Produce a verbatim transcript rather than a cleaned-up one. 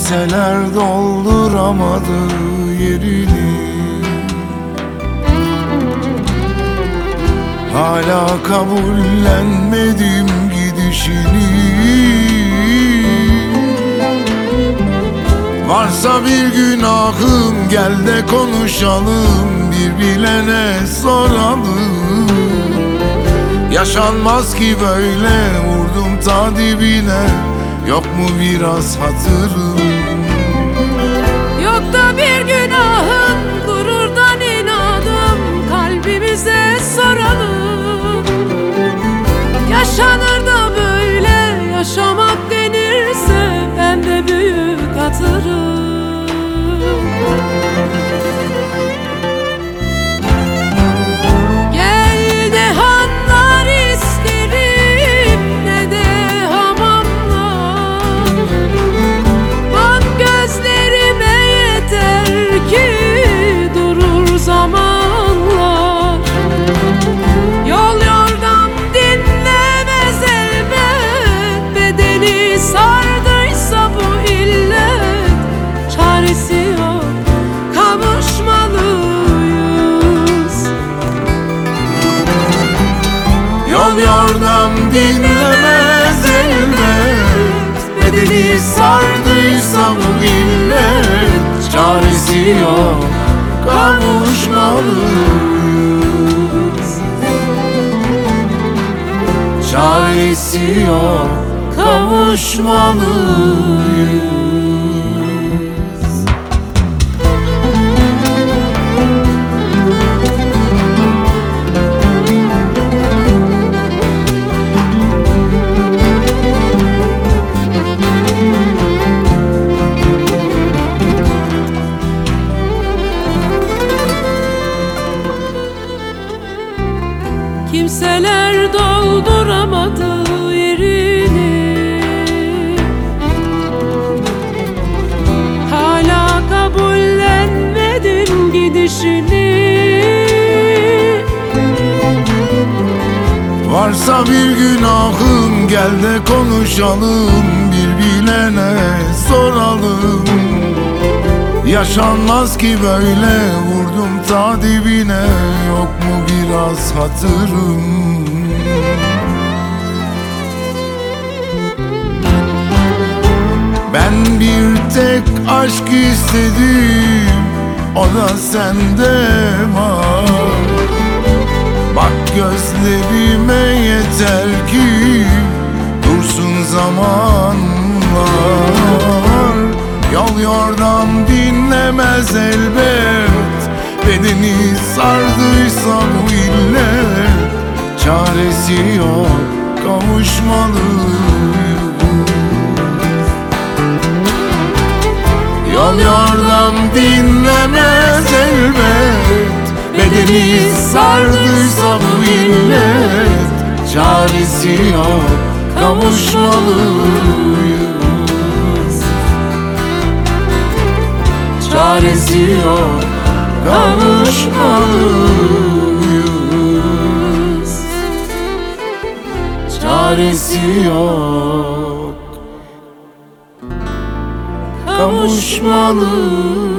Kimseler dolduramadı yerini. Hala kabullenmedim gidişini. Varsa bir günahım gel de konuşalım, bir bilene soralım. Yaşanmaz ki böyle, vurdum ta dibine, yok mu biraz hatırım? Yok da bir günahın, gururdan inadım, kalbimize soralım. Yaşanır da böyle, yaşamak denirse ben de büyük hatırım. Gel de hanlar isterim, ne de hamamlar. Bak gözlerime yeter ki durur zamanlar. Yol yordam dinlemez elbet, bedeni sardıysa bu illet. Çaresi yok, kavuşmalıyız. Yol yordam dinlemez elbet, bedeni sardıysa bu illet. Çaresi yok, kavuşmalıyız. Çaresi yok, kavuşmalıyız. Kimseler dolduramadı yerini. Hala kabullenmedin gidişini. Varsa bir günahım gel de konuşalım, bir bilene soralım. Yaşanmaz ki böyle, vurdum ta dibine, yok mu biraz hatırım? Ben bir tek aşk istedim, o da sende var. Bak gözlerime yeter ki dursun zamanlar. Yol yordam dinlemez elbet, bedeni sardıysa bu illet. Çaresi yok, kavuşmalıyız. Yol yordam dinlemez elbet, bedeni sardıysa bu illet. Çaresi yok, kavuşmalıyız. Çaresi yok, kavuşmalıyız. Çaresi yok, kavuşmalıyız.